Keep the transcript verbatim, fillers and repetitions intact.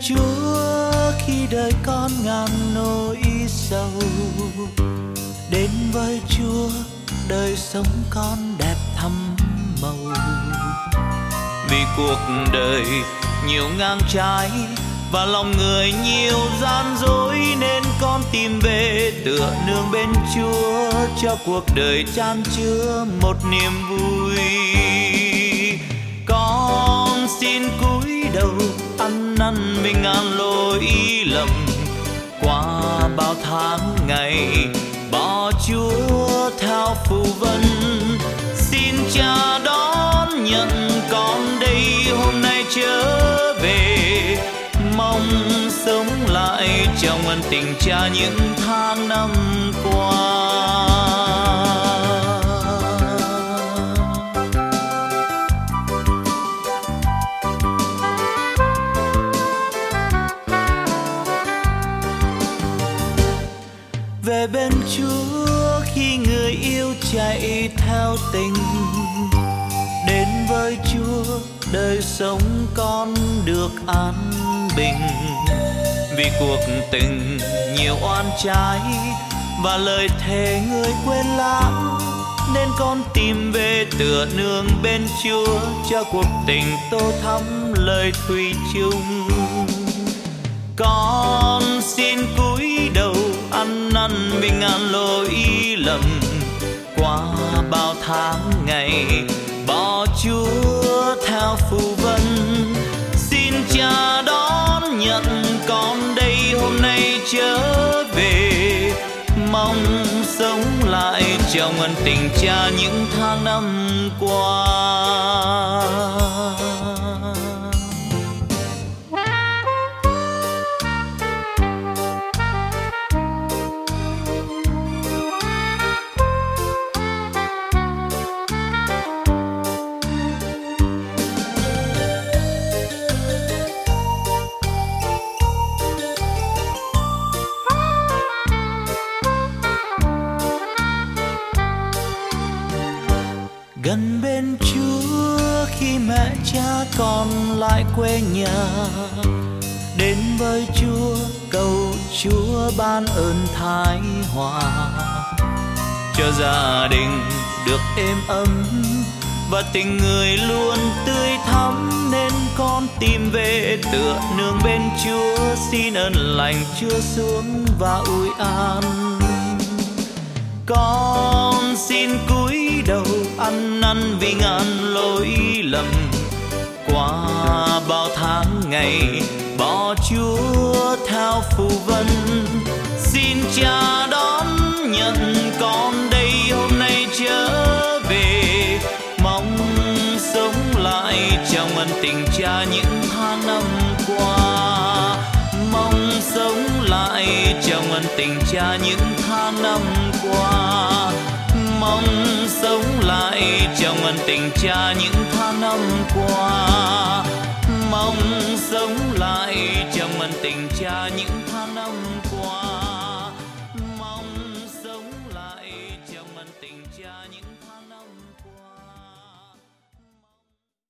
Chúa khi đời con ngàn nỗi sầu. Đến với Chúa đời sống con đẹp thắm màu. Vì cuộc đời nhiều ngang trái và lòng người nhiều gian dối, nên con tìm về tựa nương bên Chúa, cho cuộc đời chan chứa một niềm vui. Con xin cúi đầu ăn năn mình ngàn lỗi lầm, qua bao tháng ngày bỏ Chúa theo phù vân. Xin Cha đón nhận con đây hôm nay trở về, mong sống lại trong ân tình Cha những tháng năm qua. Về bên Chúa khi người yêu chạy theo tình, đến với Chúa đời sống con được an bình. Vì cuộc tình nhiều oan trái và lời thề người quên lãng, nên con tìm về tựa nương bên Chúa, cho cuộc tình tô thắm lời thủy chung. Con xin cúi đầu ăn năn mình ngàn lỗi lầm, qua bao tháng ngày bỏ Chúa theo phù vân. Xin Cha đón nhận con đây hôm nay trở về, mong sống lại trong ân tình Cha những tháng năm qua. Gần bên Chúa khi mẹ cha còn lại quê nhà, đến với Chúa cầu Chúa ban ơn thái hòa, cho gia đình được êm ấm và tình người luôn tươi thắm. Nên con tìm về tựa nương bên Chúa, xin ơn lành Chúa xuống và ủi an. Con xin cúi đầu ăn năn vì ngàn lỗi lầm, qua bao tháng ngày bỏ Chúa theo phù vân. Xin Cha đón nhận con đây hôm nay trở về, mong sống lại trong ân tình Cha những tháng năm qua. Mong sống lại trong ân tình Cha những tháng năm qua. Mong sống lại trong ân tình Cha những tháng năm qua. Mong sống lại trong ân tình Cha những tháng năm qua.